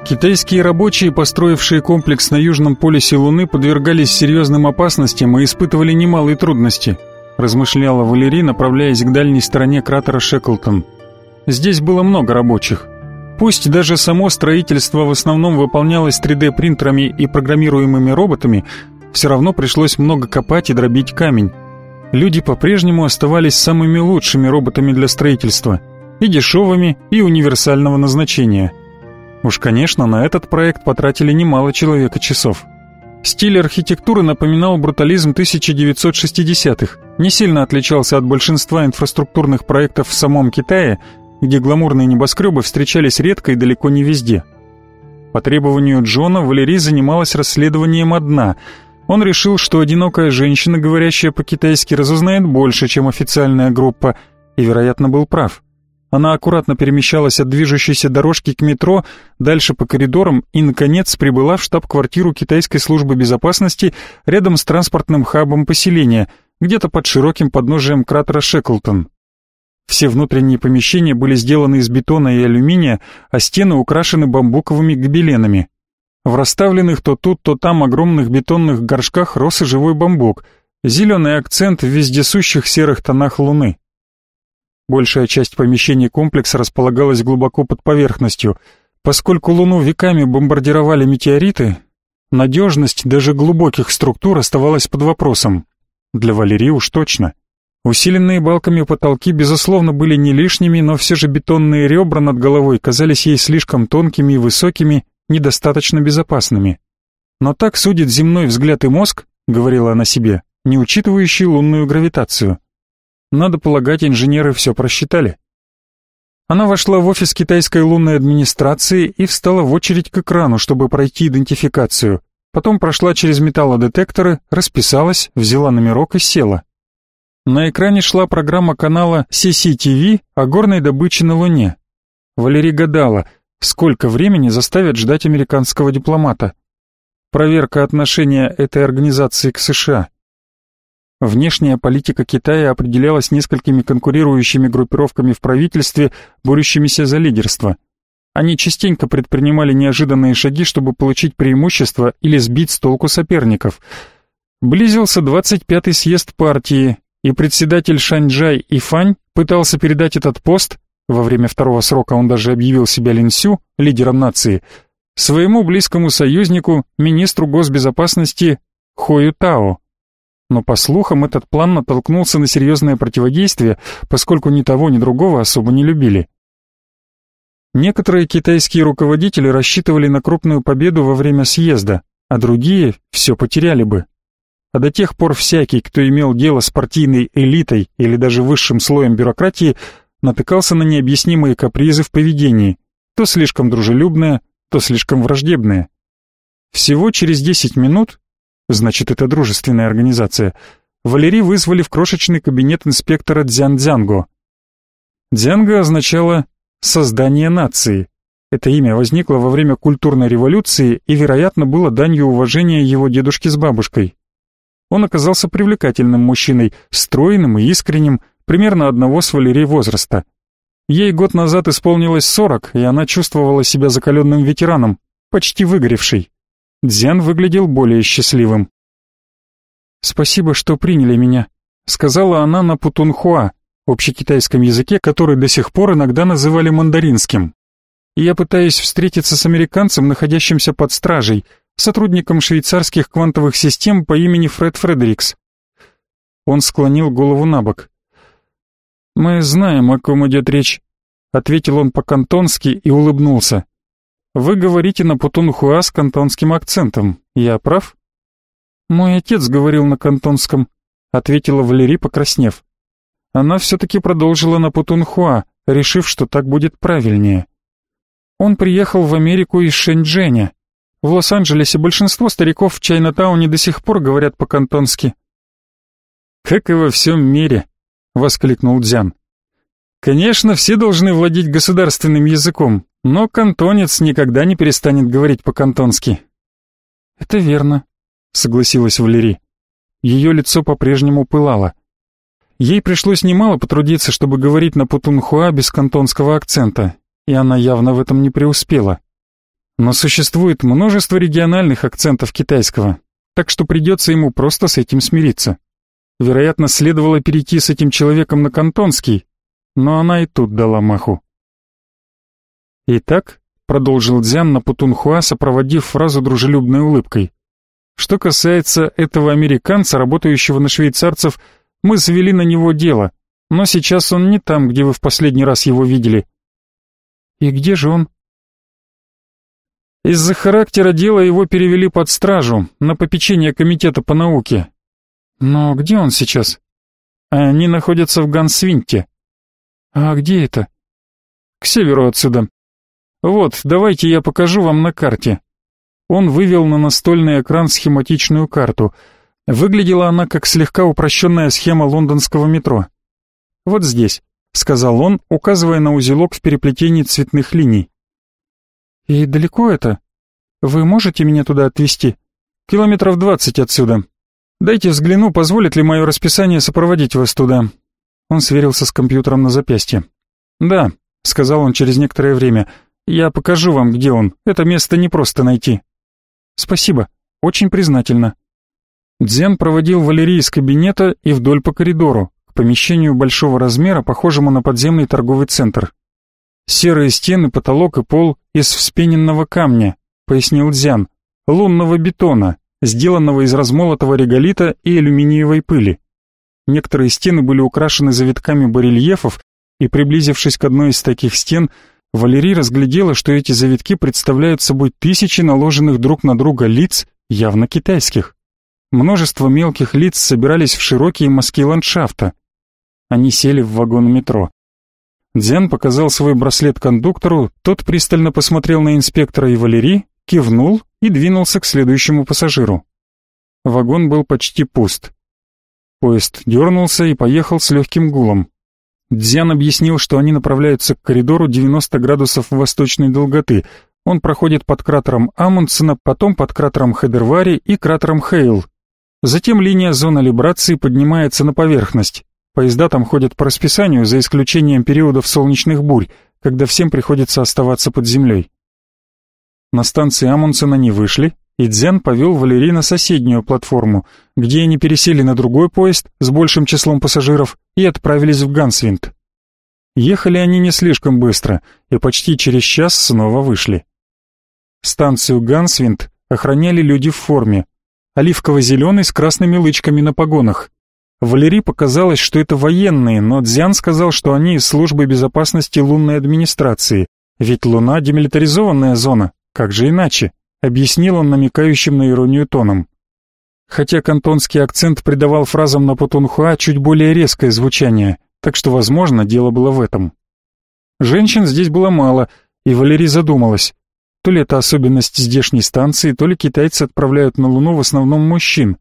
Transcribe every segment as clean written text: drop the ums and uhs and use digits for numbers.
Китайские рабочие, построившие комплекс на южном полюсе Луны, подвергались серьезным опасностям и испытывали немалые трудности, размышляла Валерий, направляясь к дальней стороне кратера Шеклтон. Здесь было много рабочих. Пусть даже само строительство в основном выполнялось 3D-принтерами и программируемыми роботами, все равно пришлось много копать и дробить камень. Люди по-прежнему оставались самыми лучшими роботами для строительства, и дешевыми, и универсального назначения. Уж, конечно, на этот проект потратили немало человека-часов. Стиль архитектуры напоминал брутализм 1960-х, не сильно отличался от большинства инфраструктурных проектов в самом Китае, где гламурные небоскребы встречались редко и далеко не везде. По требованию Джона Валерий занималась расследованием одна. Он решил, что одинокая женщина, говорящая по-китайски, разузнает больше, чем официальная группа, и, вероятно, был прав. Она аккуратно перемещалась от движущейся дорожки к метро, дальше по коридорам и, наконец, прибыла в штаб-квартиру китайской службы безопасности рядом с транспортным хабом поселения, где-то под широким подножием кратера Шеклтон. Все внутренние помещения были сделаны из бетона и алюминия, а стены украшены бамбуковыми гобеленами. В расставленных то тут, то там огромных бетонных горшках рос и живой бамбук, зеленый акцент в вездесущих серых тонах луны. Большая часть помещений комплекса располагалась глубоко под поверхностью. Поскольку Луну веками бомбардировали метеориты, надежность даже глубоких структур оставалась под вопросом. Для Валерии уж точно. Усиленные балками потолки, безусловно, были не лишними, но все же бетонные ребра над головой казались ей слишком тонкими и высокими, недостаточно безопасными. Но так судит земной взгляд и мозг, говорила она себе, не учитывающий лунную гравитацию. Надо полагать, инженеры все просчитали. Она вошла в офис китайской лунной администрации и встала в очередь к экрану, чтобы пройти идентификацию. Потом прошла через металлодетекторы, расписалась, взяла номерок и села. На экране шла программа канала CCTV о горной добыче на Луне. Валерий гадала, сколько времени заставят ждать американского дипломата. Проверка отношения этой организации к США. Внешняя политика Китая определялась несколькими конкурирующими группировками в правительстве, борющимися за лидерство. Они частенько предпринимали неожиданные шаги, чтобы получить преимущество или сбить с толку соперников. Близился 25-й съезд партии, и председатель Шаньчжай Ифань пытался передать этот пост, во время второго срока он даже объявил себя Линсю, лидером нации, своему близкому союзнику, министру госбезопасности Хою Тао. Но, по слухам, этот план натолкнулся на серьезное противодействие, поскольку ни того, ни другого особо не любили. Некоторые китайские руководители рассчитывали на крупную победу во время съезда, а другие все потеряли бы. А до тех пор всякий, кто имел дело с партийной элитой или даже высшим слоем бюрократии, натыкался на необъяснимые капризы в поведении, то слишком дружелюбное, то слишком враждебное. Всего через 10 минут, значит, это дружественная организация, Валерий вызвали в крошечный кабинет инспектора Дзян-Дзянго. Дзянго означало «создание нации». Это имя возникло во время культурной революции и, вероятно, было данью уважения его дедушке с бабушкой. Он оказался привлекательным мужчиной, стройным и искренним, примерно одного с Валерией возраста. Ей год назад исполнилось 40, и она чувствовала себя закаленным ветераном, почти выгоревшей. Дзян выглядел более счастливым. «Спасибо, что приняли меня», — сказала она на путунхуа, общекитайском языке, который до сих пор иногда называли мандаринским. «Я пытаюсь встретиться с американцем, находящимся под стражей, сотрудником швейцарских квантовых систем по имени Фред Фредерикс». Он склонил голову набок. «Мы знаем, о ком идет речь», — ответил он по-кантонски и улыбнулся. «Вы говорите на путунхуа с кантонским акцентом. Я прав?» «Мой отец говорил на кантонском», — ответила Валерий, покраснев. Она все-таки продолжила на путунхуа, решив, что так будет правильнее. Он приехал в Америку из Шэньчжэня. В Лос-Анджелесе большинство стариков в Чайнатауне до сих пор говорят по-кантонски. «Как и во всем мире», — воскликнул Дзян. «Конечно, все должны владеть государственным языком, но кантонец никогда не перестанет говорить по-кантонски». «Это верно», — согласилась Валерий. Ее лицо по-прежнему пылало. Ей пришлось немало потрудиться, чтобы говорить на путунхуа без кантонского акцента, и она явно в этом не преуспела. Но существует множество региональных акцентов китайского, так что придется ему просто с этим смириться. Вероятно, следовало перейти с этим человеком на кантонский, но она и тут дала маху. «Итак», — продолжил Дзян на путунхуа, сопроводив фразу дружелюбной улыбкой, «что касается этого американца, работающего на швейцарцев, мы завели на него дело, но сейчас он не там, где вы в последний раз его видели». «И где же он?» «Из-за характера дела его перевели под стражу, на попечение комитета по науке». «Но где он сейчас?» «Они находятся в Гансвинте». «А где это?» «К северу отсюда. Вот, давайте я покажу вам на карте». Он вывел на настольный экран схематичную карту. Выглядела она как слегка упрощенная схема лондонского метро. «Вот здесь», — сказал он, указывая на узелок в переплетении цветных линий. «И далеко это? Вы можете меня туда отвезти? Километров 20 отсюда. Дайте взгляну, позволит ли мое расписание сопроводить вас туда». Он сверился с компьютером на запястье. «Да», — сказал он через некоторое время, — «я покажу вам, где он. Это место не просто найти». «Спасибо, очень признательно». Дзян проводил Валерий из кабинета и вдоль по коридору, к помещению большого размера, похожему на подземный торговый центр. «Серые стены, потолок и пол из вспененного камня», — пояснил Дзян, — «лунного бетона, сделанного из размолотого реголита и алюминиевой пыли. Некоторые стены были украшены завитками барельефов, и, приблизившись к одной из таких стен, Валерий разглядела, что эти завитки представляют собой тысячи наложенных друг на друга лиц, явно китайских. Множество мелких лиц собирались в широкие мазки ландшафта. Они сели в вагон метро. Дзян показал свой браслет кондуктору, тот пристально посмотрел на инспектора и Валерий, кивнул и двинулся к следующему пассажиру. Вагон был почти пуст. Поезд дернулся и поехал с легким гулом. Дзян объяснил, что они направляются к коридору 90 градусов восточной долготы. Он проходит под кратером Амундсена, потом под кратером Хедервари и кратером Хейл. Затем линия зоны либрации поднимается на поверхность. Поезда там ходят по расписанию, за исключением периодов солнечных бурь, когда всем приходится оставаться под землей. На станции Амундсена они вышли, и Дзян повел Валерий на соседнюю платформу, где они пересели на другой поезд с большим числом пассажиров и отправились в Гансвинт. Ехали они не слишком быстро, и почти через час снова вышли. Станцию Гансвинт охраняли люди в форме, оливково-зеленый с красными лычками на погонах. Валерий показалось, что это военные, но Дзян сказал, что они из службы безопасности лунной администрации, ведь Луна — демилитаризованная зона, как же иначе? Объяснил он намекающим на иронию тоном. Хотя кантонский акцент придавал фразам на путунхуа чуть более резкое звучание, так что, возможно, дело было в этом. Женщин здесь было мало, и Валерий задумалась. То ли это особенность здешней станции, то ли китайцы отправляют на Луну в основном мужчин.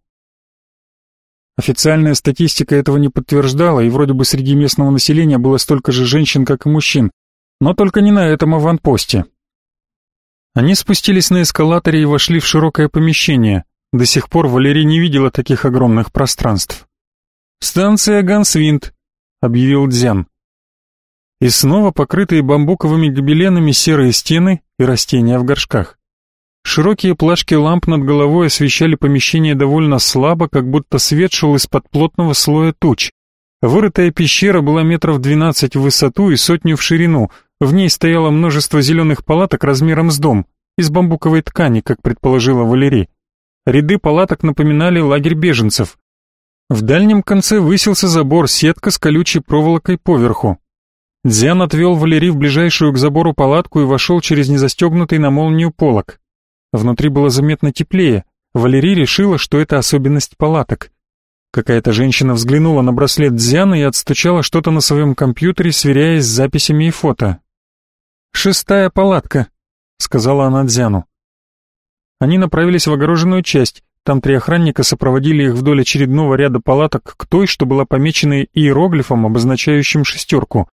Официальная статистика этого не подтверждала, и вроде бы среди местного населения было столько же женщин, как и мужчин, но только не на этом аванпосте. Они спустились на эскалаторе и вошли в широкое помещение. До сих пор Валерий не видела таких огромных пространств. «Станция Гансвинт», — объявил Дзян. И снова покрытые бамбуковыми гобеленами серые стены и растения в горшках. Широкие плашки ламп над головой освещали помещение довольно слабо, как будто свет шел из-под плотного слоя туч. Вырытая пещера была метров 12 в высоту и 100 в ширину. В ней стояло множество зеленых палаток размером с дом, из бамбуковой ткани, как предположила Валерий. Ряды палаток напоминали лагерь беженцев. В дальнем конце высился забор-сетка с колючей проволокой поверху. Дзян отвел Валерий в ближайшую к забору палатку и вошел через незастегнутый на молнию полог. Внутри было заметно теплее. Валерий решила, что это особенность палаток. Какая-то женщина взглянула на браслет Дзяна и отстучала что-то на своем компьютере, сверяясь с записями и фото. «6-я палатка», — сказала она Дзяну. Они направились в огороженную часть. Там 3 охранника сопроводили их вдоль очередного ряда палаток к той, что была помечена иероглифом, обозначающим 6.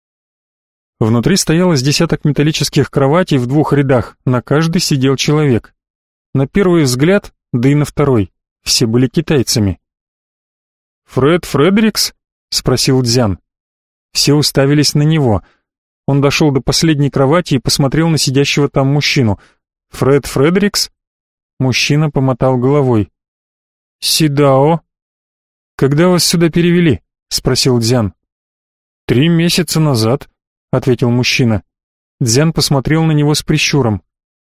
Внутри стояло с десяток металлических кроватей в 2 рядах, на каждой сидел человек. На первый взгляд, да и на второй, все были китайцами. «Фред Фредерикс?» — спросил Дзян. Все уставились на него. Он дошел до последней кровати и посмотрел на сидящего там мужчину. Фред Фредерикс? Мужчина помотал головой. Сидао. Когда вас сюда перевели? Спросил Дзян. 3 месяца назад, ответил мужчина. Дзян посмотрел на него с прищуром.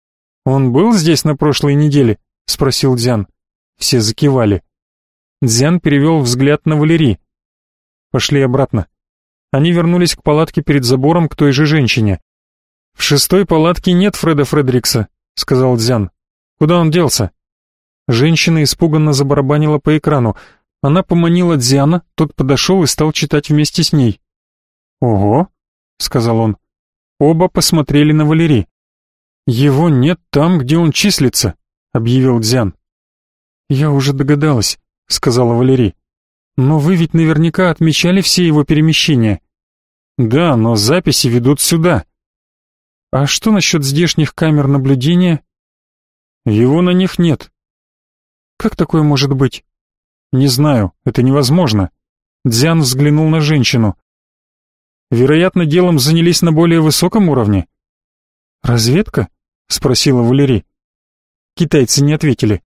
Он был здесь на прошлой неделе? Спросил Дзян. Все закивали. Дзян перевел взгляд на Валери. Пошли обратно. Они вернулись к палатке перед забором к той же женщине. «В 6-й палатке нет Фреда Фредерикса», — сказал Дзян. «Куда он делся?» Женщина испуганно забарабанила по экрану. Она поманила Дзяна, тот подошел и стал читать вместе с ней. «Ого», — сказал он. Оба посмотрели на Валери. «Его нет там, где он числится», — объявил Дзян. «Я уже догадалась», — сказала Валери. «Но вы ведь наверняка отмечали все его перемещения». «Да, но записи ведут сюда». «А что насчет здешних камер наблюдения?» «Его на них нет». «Как такое может быть?» «Не знаю, это невозможно». Дзян взглянул на женщину. «Вероятно, делом занялись на более высоком уровне». «Разведка?» — спросила Валери. Китайцы не ответили.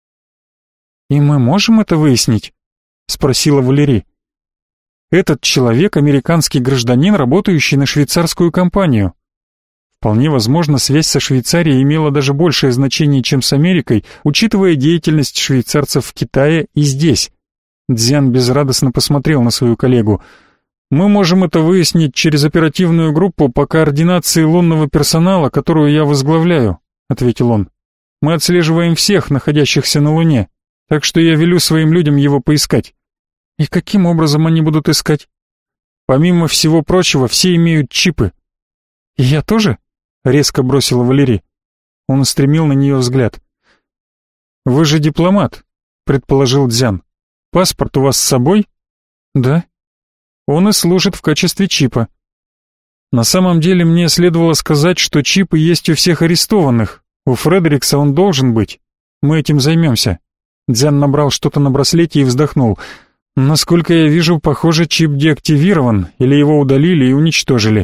«И мы можем это выяснить?» — спросила Валери. «Этот человек — американский гражданин, работающий на швейцарскую компанию. Вполне возможно, связь со Швейцарией имела даже большее значение, чем с Америкой, учитывая деятельность швейцарцев в Китае и здесь». Дзян безрадостно посмотрел на свою коллегу. «Мы можем это выяснить через оперативную группу по координации лунного персонала, которую я возглавляю», — ответил он. «Мы отслеживаем всех, находящихся на Луне, так что я велю своим людям его поискать». «И каким образом они будут искать?» «Помимо всего прочего, все имеют чипы». «И я тоже?» — резко бросила Валери. Он устремил на нее взгляд. «Вы же дипломат», — предположил Дзян. «Паспорт у вас с собой?» «Да». «Он и служит в качестве чипа». «На самом деле мне следовало сказать, что чипы есть у всех арестованных. У Фредерикса он должен быть. Мы этим займемся». Дзян набрал что-то на браслете и вздохнул. «Насколько я вижу, похоже, чип деактивирован, или его удалили и уничтожили».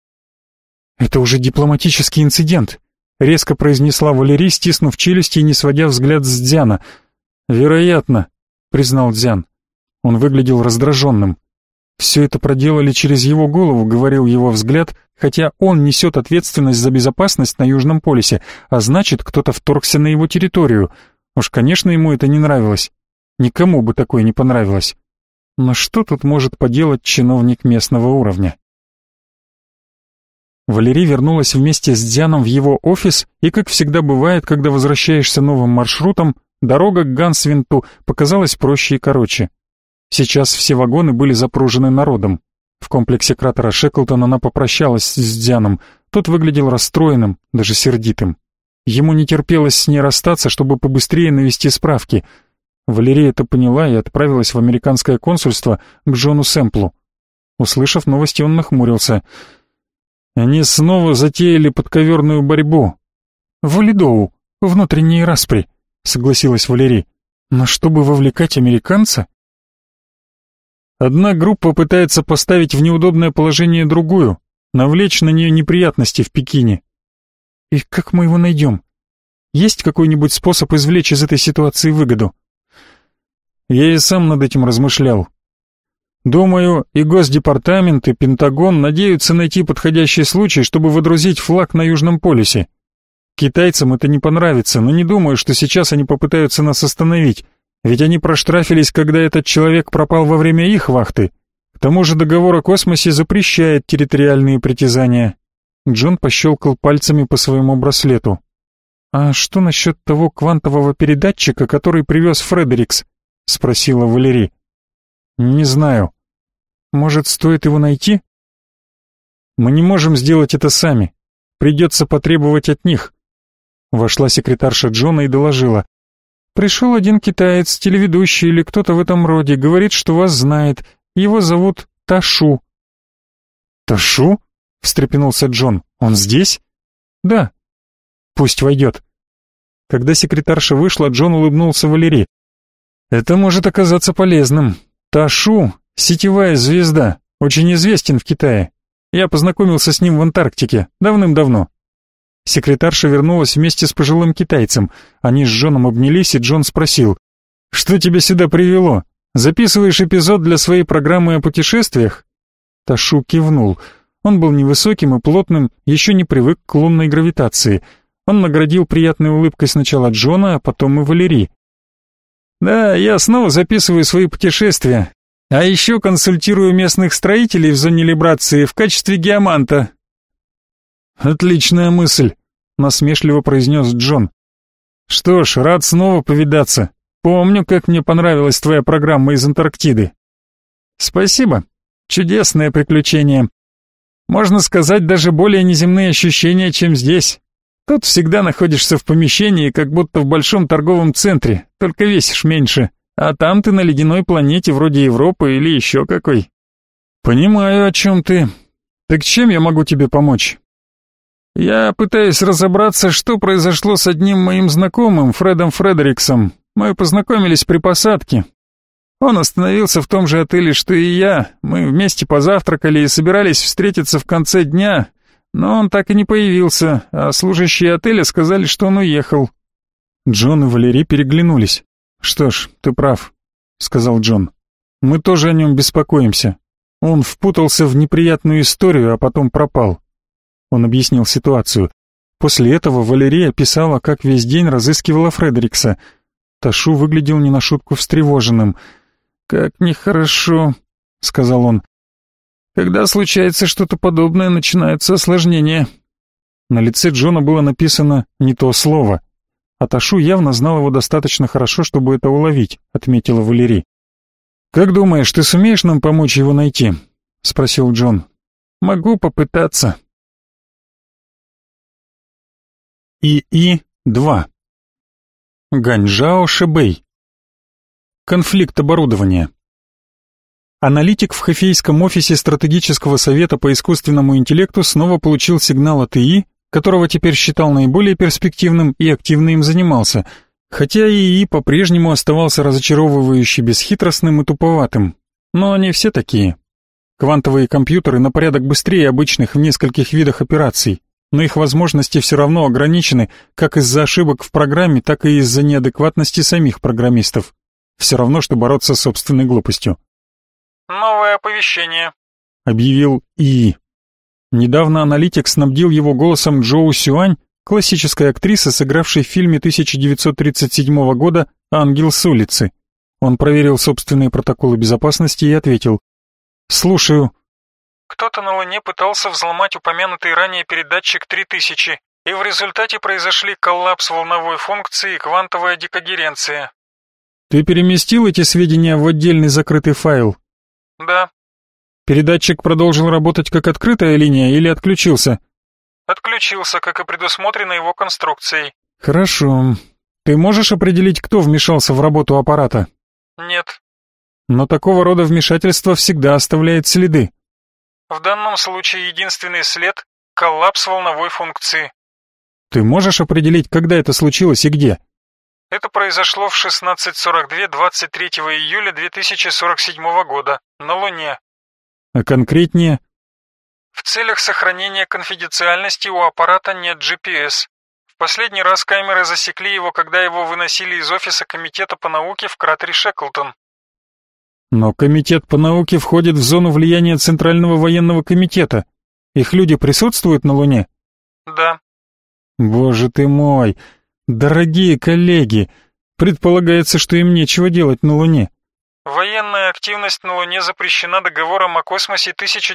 «Это уже дипломатический инцидент», — резко произнесла Валери, стиснув челюсти и не сводя взгляд с Дзяна. «Вероятно», — признал Дзян. Он выглядел раздраженным. «Все это проделали через его голову», — говорил его взгляд, хотя он несет ответственность за безопасность на Южном полюсе, а значит, кто-то вторгся на его территорию. Уж, конечно, ему это не нравилось. Никому бы такое не понравилось. Но что тут может поделать чиновник местного уровня? Валери вернулась вместе с Дзяном в его офис, и, как всегда бывает, когда возвращаешься новым маршрутом, дорога к Гансвинту показалась проще и короче. Сейчас все вагоны были запружены народом. В комплексе кратера Шеклтон она попрощалась с Дзяном. Тот выглядел расстроенным, даже сердитым. Ему не терпелось с ней расстаться, чтобы побыстрее навести справки. Валерия это поняла и отправилась в американское консульство к Джону Сэмплу. Услышав новости, он нахмурился. Они снова затеяли подковерную борьбу. «В Лидоу, внутренние распри», — согласилась Валери. «Но чтобы вовлекать американца?» Одна группа пытается поставить в неудобное положение другую, навлечь на нее неприятности в Пекине. И как мы его найдем? Есть какой-нибудь способ извлечь из этой ситуации выгоду? Я и сам над этим размышлял. Думаю, и Госдепартамент, и Пентагон надеются найти подходящий случай, чтобы водрузить флаг на Южном полюсе. Китайцам это не понравится, но не думаю, что сейчас они попытаются нас остановить, ведь они проштрафились, когда этот человек пропал во время их вахты. К тому же договор о космосе запрещает территориальные притязания. Джон пощелкал пальцами по своему браслету. «А что насчет того квантового передатчика, который привез Фредерикс?» — спросила Валери. «Не знаю. Может, стоит его найти?» «Мы не можем сделать это сами. Придется потребовать от них». Вошла секретарша Джона и доложила. «Пришел один китаец, телеведущий или кто-то в этом роде, говорит, что вас знает. Его зовут Ташу». «Ташу?» — встрепенулся Джон. «Он здесь?» «Да». «Пусть войдет». Когда секретарша вышла, Джон улыбнулся Валери. «Это может оказаться полезным. Ташу — сетевая звезда, очень известен в Китае. Я познакомился с ним в Антарктике, давным-давно». Секретарша вернулась вместе с пожилым китайцем. Они с Джоном обнялись, и Джон спросил: «Что тебя сюда привело? Записываешь эпизод для своей программы о путешествиях?» Ташу кивнул. Он был невысоким и плотным, еще не привык к лунной гравитации. Он наградил приятной улыбкой сначала Джона, а потом и Валерий. «Да, я снова записываю свои путешествия. А еще консультирую местных строителей в зоне либрации в качестве геоманта». «Отличная мысль», — насмешливо произнес Джон. «Что ж, рад снова повидаться. Помню, как мне понравилась твоя программа из Антарктиды». «Спасибо. Чудесное приключение. Можно сказать, даже более неземные ощущения, чем здесь. Тут всегда находишься в помещении, как будто в большом торговом центре, только весишь меньше. А там ты на ледяной планете вроде Европы или еще какой». «Понимаю, о чем ты. Так чем я могу тебе помочь?» «Я пытаюсь разобраться, что произошло с одним моим знакомым, Фредом Фредериксом. Мы познакомились при посадке. Он остановился в том же отеле, что и я. Мы вместе позавтракали и собирались встретиться в конце дня, но он так и не появился, а служащие отеля сказали, что он уехал». Джон и Валерий переглянулись. «Что ж, ты прав», — сказал Джон. «Мы тоже о нем беспокоимся. Он впутался в неприятную историю, а потом пропал». Он объяснил ситуацию. После этого Валерия описала, как весь день разыскивала Фредерикса. Ташу выглядел не на шутку встревоженным. «Как нехорошо», — сказал он. «Когда случается что-то подобное, начинаются осложнения». На лице Джона было написано не то слово. А Ташу явно знал его достаточно хорошо, чтобы это уловить, отметила Валерий. «Как думаешь, ты сумеешь нам помочь его найти?» — спросил Джон. «Могу попытаться». ИИ-2. Ганьжао Шэбэй. Конфликт оборудования. Аналитик в Хэфейском офисе стратегического совета по искусственному интеллекту снова получил сигнал от ИИ, которого теперь считал наиболее перспективным и активно им занимался, хотя ИИ по-прежнему оставался разочаровывающе бесхитростным и туповатым. Но они все такие. Квантовые компьютеры на порядок быстрее обычных в нескольких видах операций, но их возможности все равно ограничены как из-за ошибок в программе, так и из-за неадекватности самих программистов. Все равно, что бороться с собственной глупостью. «Новое оповещение», — объявил ИИ. Недавно аналитик снабдил его голосом Джоу Сюань, классической актрисы, сыгравшей в фильме 1937 года «Ангел с улицы». Он проверил собственные протоколы безопасности и ответил: «Слушаю». «Кто-то на Луне пытался взломать упомянутый ранее передатчик 3000, и в результате произошли коллапс волновой функции и квантовая декогеренция». «Ты переместил эти сведения в отдельный закрытый файл?» «Да». «Передатчик продолжил работать как открытая линия или отключился?» «Отключился, как и предусмотрено его конструкцией». «Хорошо. Ты можешь определить, кто вмешался в работу аппарата?» «Нет». «Но такого рода вмешательство всегда оставляет следы». «В данном случае единственный след — коллапс волновой функции». «Ты можешь определить, когда это случилось и где?» «Это произошло в 16:42 23 июля 2047 года, на Луне». «А конкретнее?» «В целях сохранения конфиденциальности у аппарата нет GPS. В последний раз камеры засекли его, когда его выносили из офиса Комитета по науке в кратере Шеклтон». «Но Комитет по науке входит в зону влияния Центрального военного комитета. Их люди присутствуют на Луне?» «Да». «Боже ты мой! Дорогие коллеги! Предполагается, что им нечего делать на Луне». «Военная активность на Луне запрещена договором о космосе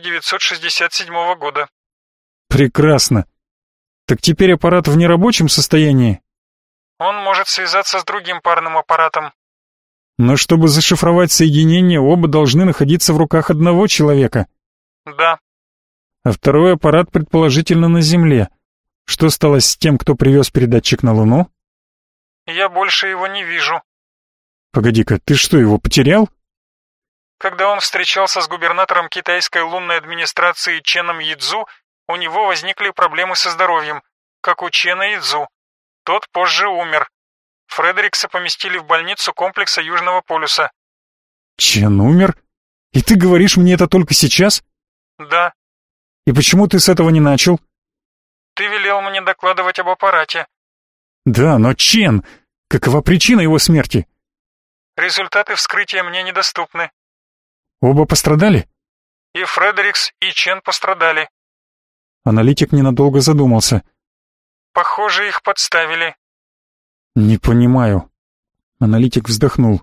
1967 года». «Прекрасно. Так теперь аппарат в нерабочем состоянии?» «Он может связаться с другим парным аппаратом». «Но чтобы зашифровать соединение, оба должны находиться в руках одного человека». «Да». «А второй аппарат, предположительно, на Земле. Что стало с тем, кто привез передатчик на Луну?» «Я больше его не вижу». «Погоди-ка, ты что, его потерял?» «Когда он встречался с губернатором китайской лунной администрации Ченом Йидзу, у него возникли проблемы со здоровьем, как у Чена Йидзу. Тот позже умер. Фредерикса поместили в больницу комплекса Южного полюса». «Чен умер? И ты говоришь мне это только сейчас?» «Да». «И почему ты с этого не начал?» Ты велел мне докладывать об аппарате. Да, но Чен... Какова причина его смерти? Результаты вскрытия мне недоступны. Оба пострадали? И Фредерикс, и Чен пострадали. Аналитик ненадолго задумался. Похоже, их подставили. Не понимаю. Аналитик вздохнул.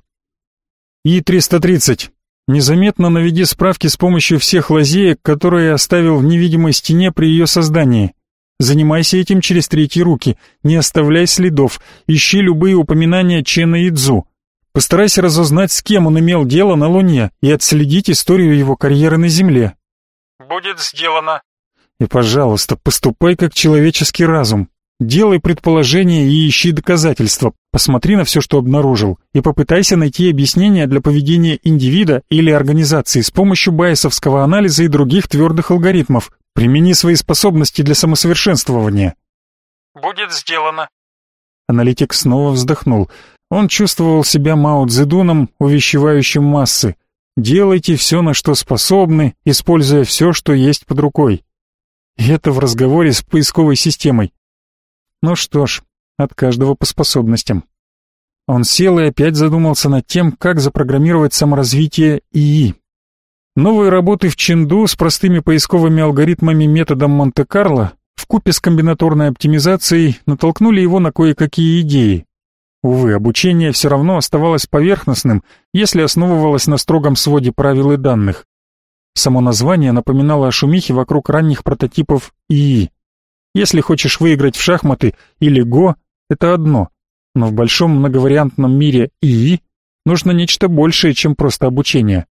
И-330. Незаметно наведи справки с помощью всех лазеек, которые оставил в невидимой стене при ее создании. Занимайся этим через третьи руки, не оставляй следов, ищи любые упоминания Чена Идзу. Постарайся разузнать, с кем он имел дело на Луне, и отследить историю его карьеры на Земле. Будет сделано. И, пожалуйста, поступай как человеческий разум. Делай предположения и ищи доказательства. Посмотри на все, что обнаружил, и попытайся найти объяснение для поведения индивида или организации с помощью байесовского анализа и других твердых алгоритмов. Примени свои способности для самосовершенствования. Будет сделано. Аналитик снова вздохнул. Он чувствовал себя Мао Цзэдуном, увещевающим массы. Делайте все, на что способны, используя все, что есть под рукой. И это в разговоре с поисковой системой. Ну что ж, от каждого по способностям. Он сел и опять задумался над тем, как запрограммировать саморазвитие ИИ. Новые работы в Чэнду с простыми поисковыми алгоритмами методом Монте-Карло вкупе с комбинаторной оптимизацией натолкнули его на кое-какие идеи. Увы, обучение все равно оставалось поверхностным, если основывалось на строгом своде правил и данных. Само название напоминало о шумихе вокруг ранних прототипов ИИ. Если хочешь выиграть в шахматы или го, это одно, но в большом многовариантном мире ИИ нужно нечто большее, чем просто обучение.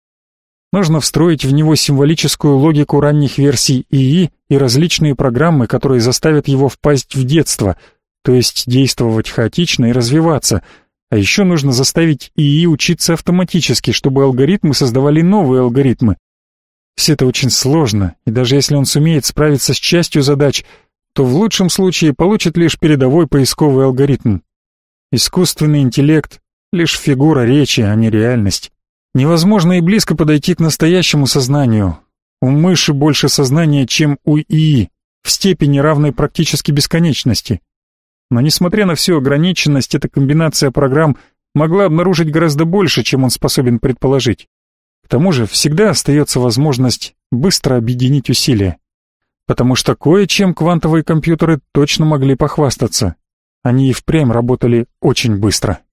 Нужно встроить в него символическую логику ранних версий ИИ и различные программы, которые заставят его впасть в детство, то есть действовать хаотично и развиваться. А еще нужно заставить ИИ учиться автоматически, чтобы алгоритмы создавали новые алгоритмы. Все это очень сложно, и даже если он сумеет справиться с частью задач, то в лучшем случае получит лишь передовой поисковый алгоритм. Искусственный интеллект — лишь фигура речи, а не реальность. Невозможно и близко подойти к настоящему сознанию. У мыши больше сознания, чем у ИИ, в степени равной практически бесконечности. Но несмотря на всю ограниченность, эта комбинация программ могла обнаружить гораздо больше, чем он способен предположить. К тому же всегда остается возможность быстро объединить усилия. Потому что кое-чем квантовые компьютеры точно могли похвастаться. Они и впрямь работали очень быстро.